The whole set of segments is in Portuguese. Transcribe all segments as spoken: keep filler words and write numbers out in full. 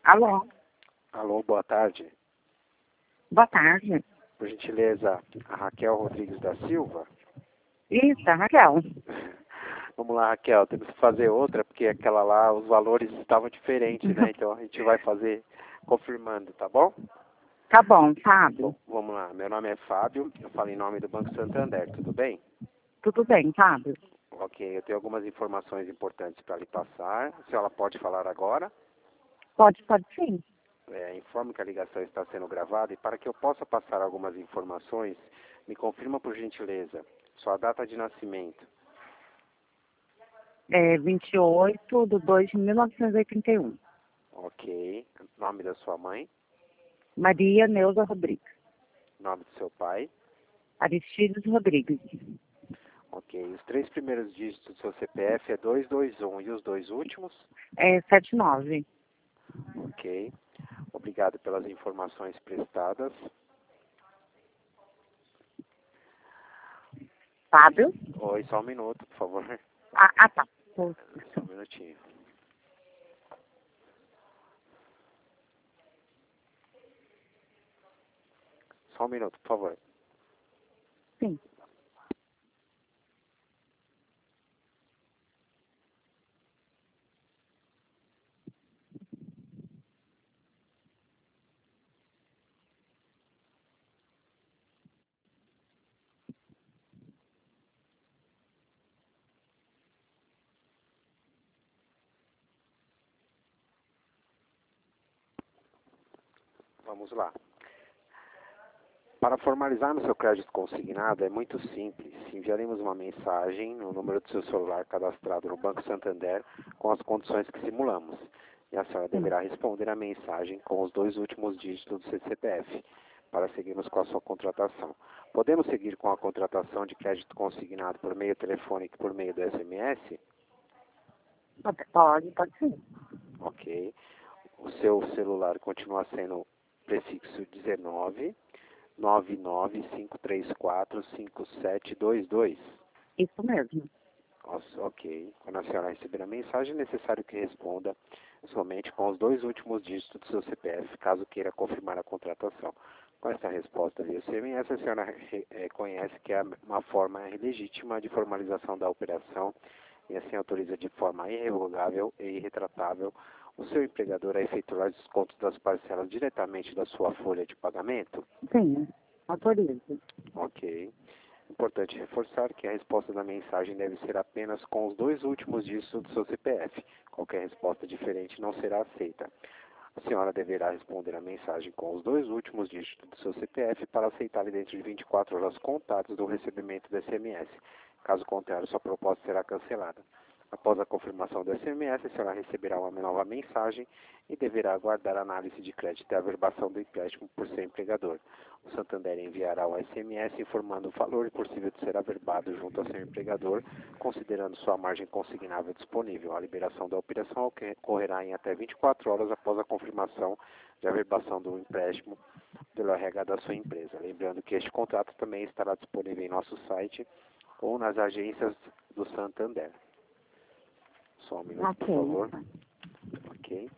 Alô, Alô, boa tarde. boa tarde. Por gentileza, a Raquel Rodrigues da Silva. Isso, é Raquel. Vamos lá, Raquel, temos que fazer outra, porque aquela lá, os valores estavam diferentes, né? Então a gente vai fazer confirmando, tá bom? Tá bom, Fábio. Vamos lá, meu nome é Fábio, eu falo em nome do Banco Santander, tudo bem? Tudo bem, Fábio? Ok, eu tenho algumas informações importantes para lhe passar. A senhora pode falar agora? Pode, pode sim. É, informo que a ligação está sendo gravada e para que eu possa passar algumas informações, me confirma por gentileza sua data de nascimento. É vinte e oito de dois de mil novecentos e oitenta e um. Ok. Nome da sua mãe, Maria Neuza Rodrigues. nome do seu pai. Aristides Rodrigues. Ok. Os três primeiros dígitos do seu C P F é dois dois um e os dois últimos? É setenta e nove. Ok. Obrigado pelas informações prestadas. Fábio? Oi, só um minuto, por favor. Ah, ah tá. Tô- Só um minutinho. Só um minuto, por favor. Sim. Vamos lá. Para formalizar no seu crédito consignado é muito simples. Enviaremos uma mensagem no número do seu celular cadastrado no Banco Santander com as condições que simulamos. E a senhora Sim. deverá responder a mensagem com os dois últimos dígitos do seu C P F para seguirmos com a sua contratação. Podemos seguir com a contratação de crédito consignado por meio telefônico e por meio do S M S? Pode, pode, pode sim. Ok. O seu celular continua sendo prefixo dezenove, nove nove cinco três quatro cinco sete dois dois. Isso mesmo. Nossa, ok. Quando a senhora receber a mensagem, é necessário que responda somente com os dois últimos dígitos do seu C P F, caso queira confirmar a contratação. Com essa resposta via S M S, a senhora re- reconhece que é uma forma legítima de formalização da operação e assim autoriza de forma irrevogável e irretratável o seu empregador a efetuar os descontos das parcelas diretamente da sua folha de pagamento? Sim. Autorizo. Ok. Importante reforçar que a resposta da mensagem deve ser apenas com os dois últimos dígitos do seu C P F. Qualquer resposta diferente não será aceita. A senhora deverá responder a mensagem com os dois últimos dígitos do seu C P F para aceitá-la dentro de vinte e quatro horas contadas do recebimento do S M S. Caso contrário, sua proposta será cancelada. Após a confirmação do S M S, a senhora receberá uma nova mensagem e deverá aguardar a análise de crédito e a averbação do empréstimo por seu empregador. O Santander enviará o S M S informando o valor possível de ser averbado junto ao seu empregador, considerando sua margem consignável disponível. A liberação da operação ocorrerá em até vinte e quatro horas após a confirmação de averbação do empréstimo pelo R H da sua empresa. Lembrando que este contrato também estará disponível em nosso site ou nas agências do Santander. Só um minuto, por Ok. favor. Ok.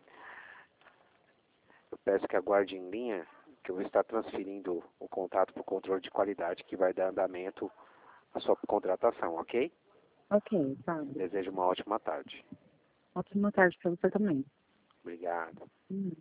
Eu peço que aguarde em linha, que eu vou estar transferindo o contato para o controle de qualidade, que vai dar andamento à sua contratação, ok? Ok, Fábio. Desejo uma ótima tarde. Ótima tarde para você também. Obrigado. Hum.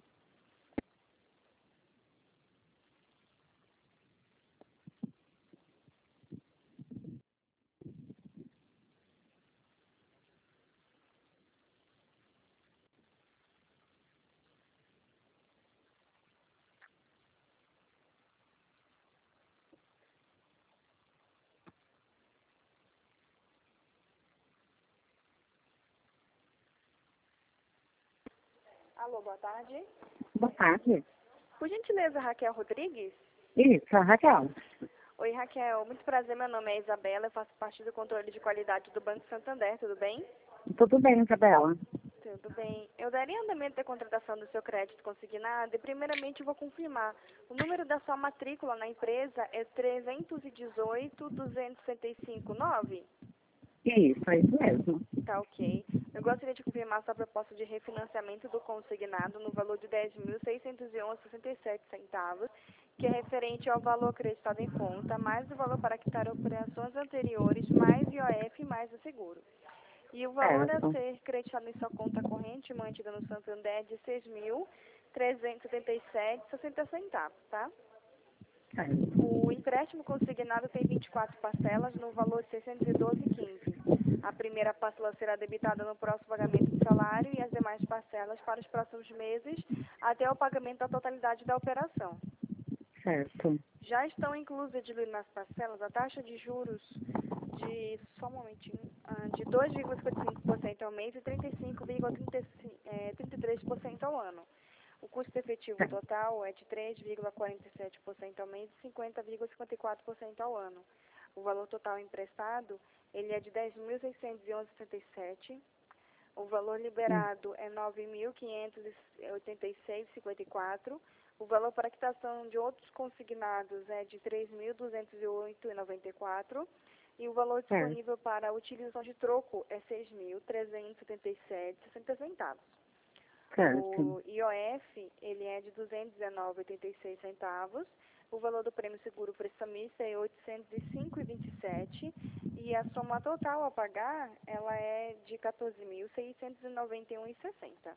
Alô, boa tarde. Boa tarde. Por gentileza, Raquel Rodrigues? Isso, a Raquel. Oi, Raquel. Muito prazer, meu nome é Isabela, eu faço parte do controle de qualidade do Banco Santander, tudo bem? Tudo bem, Isabela? Tudo bem. Eu daria andamento da contratação do seu crédito consignado e, primeiramente, eu vou confirmar. O número da sua matrícula na empresa é trezentos e dezoito, duzentos e sessenta e cinco, nove? Isso, é isso mesmo. Tá ok. Eu gostaria de confirmar sua proposta de refinanciamento do consignado no valor de dez mil seiscentos e onze vírgula sessenta e sete centavos, que é referente ao valor acreditado em conta, mais o valor para quitar operações anteriores, mais I O F, mais o seguro. E o valor a Certo. ser creditado em sua conta corrente mantida no Santander é de seis mil trezentos e setenta e sete vírgula sessenta centavos, tá? Certo. O empréstimo consignado tem vinte e quatro parcelas no valor de seiscentos e doze vírgula quinze. A primeira parcela será debitada no próximo pagamento do salário e as demais parcelas para os próximos meses até o pagamento da totalidade da operação. Certo. Já estão inclusas diluídas nas parcelas a taxa de juros de, só um momentinho, ah, de dois vírgula cinquenta e cinco por cento ao mês e trinta e cinco vírgula trinta e três por cento ao ano. O custo efetivo total é de três vírgula quarenta e sete por cento ao mês e cinquenta vírgula cinquenta e quatro por cento ao ano. O valor total emprestado, ele é de dez mil seiscentos e onze vírgula setenta e sete. O valor liberado é nove mil quinhentos e oitenta e seis vírgula cinquenta e quatro. O valor para quitação de outros consignados é de três mil duzentos e oito vírgula noventa e quatro. E o valor disponível para a utilização de troco é seis mil trezentos e setenta e sete vírgula sessenta centavos. Certo. O I O F, ele é de duzentos e dezenove vírgula oitenta e seis centavos. O valor do prêmio seguro prestamista é oitocentos e cinco vírgula vinte e sete. E a soma total a pagar, ela é de quatorze mil seiscentos e noventa e um vírgula sessenta.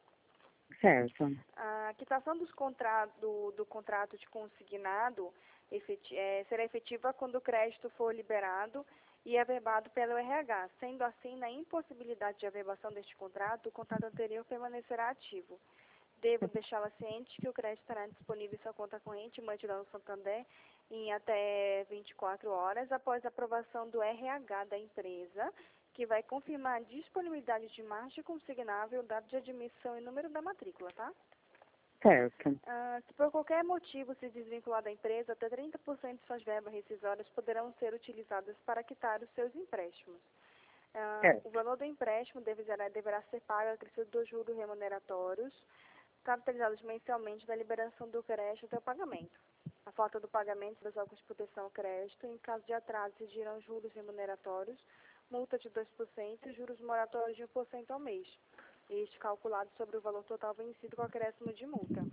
Certo. A quitação dos contrato, do, do contrato de consignado efeti é, será efetiva quando o crédito for liberado e averbado pelo R H. Sendo assim, na impossibilidade de averbação deste contrato, o contrato anterior permanecerá ativo. Devo deixá-la ciente que o crédito estará disponível em sua conta corrente mantida no Santander em até vinte e quatro horas após a aprovação do R H da empresa, que vai confirmar a disponibilidade de margem consignável, dado de admissão e número da matrícula, tá? Certo. Ah, se por qualquer motivo se desvincular da empresa, até trinta por cento de suas verbas rescisórias poderão ser utilizadas para quitar os seus empréstimos. Ah, Certo. o valor do empréstimo deverá, deverá ser pago a acrescido dos juros remuneratórios, capitalizados mensalmente da liberação do crédito até o pagamento. A falta do pagamento das órgãos de proteção ao crédito, em caso de atraso, exigirão juros remuneratórios, multa de dois por cento e juros moratórios de um por cento ao mês. Este calculado sobre o valor total vencido com acréscimo de multa.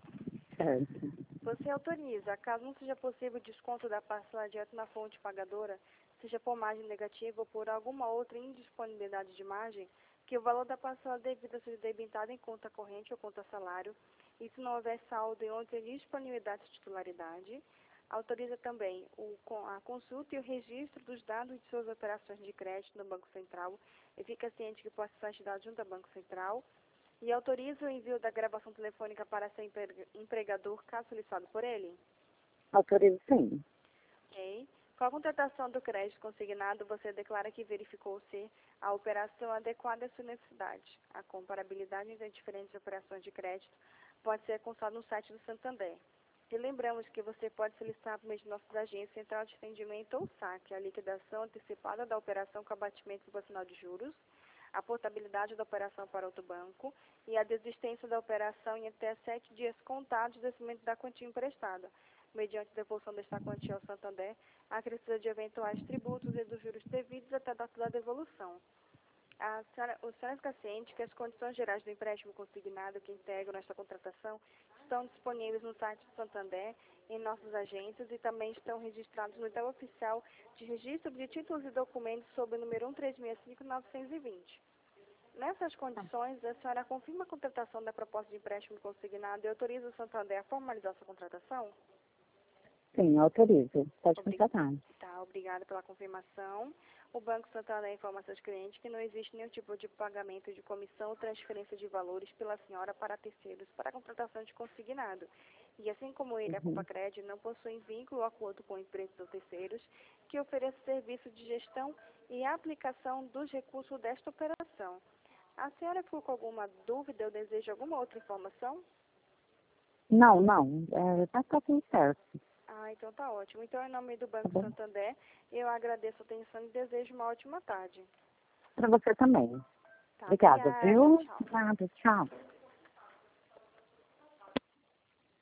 Certo. Você autoriza, caso não seja possível o desconto da parcela direto na fonte pagadora, seja por margem negativa ou por alguma outra indisponibilidade de margem, que o valor da parcela devida seja debitado em conta corrente ou conta salário, e se não houver saldo em outra disponibilidade de titularidade. Autoriza também o, a consulta e o registro dos dados de suas operações de crédito no Banco Central, e fica ciente que pode ser entidade junto ao Banco Central, e autoriza o envio da gravação telefônica para seu empregador, caso solicitado por ele? Autorizo sim. Ok. Com a contratação do crédito consignado, você declara que verificou ser a operação adequada à sua necessidade. A comparabilidade entre as diferentes operações de crédito pode ser consultada no site do Santander. E lembramos que você pode solicitar por meio de nossas agências Central de Atendimento ou saque a liquidação antecipada da operação com abatimento proporcional de juros, a portabilidade da operação para outro banco e a desistência da operação em até sete dias contados do vencimento da quantia emprestada, mediante devolução desta quantia ao Santander, acrescida de eventuais tributos e dos juros devidos até a data da devolução. A senhora, o senhor fica ciente que as condições gerais do empréstimo consignado que integram esta contratação estão disponíveis no site do Santander, em nossas agências e também estão registrados no edital oficial de registro de títulos e documentos sob o número um três seis cinco novecentos e vinte. Nessas condições, a senhora confirma a contratação da proposta de empréstimo consignado e autoriza o Santander a formalizar sua contratação? Sim, autorizo. Pode Obrig... contratar. Tá, obrigada pela confirmação. O Banco Santander informa a seus clientes que não existe nenhum tipo de pagamento de comissão ou transferência de valores pela senhora para terceiros para a contratação de consignado. E assim como ele, a Uhum. Compacred não possui vínculo ou acordo com empresas ou terceiros que ofereçam serviço de gestão e aplicação dos recursos desta operação. A senhora ficou com alguma dúvida ou deseja alguma outra informação? Não, não. É, tá, tá tudo certo. Ah, então tá ótimo. Então, em nome do Tá Banco bom? Santander, eu agradeço a atenção e desejo uma ótima tarde. Para você também. Tá, Obrigada, obrigada. viu? Tchau. Nada, tchau.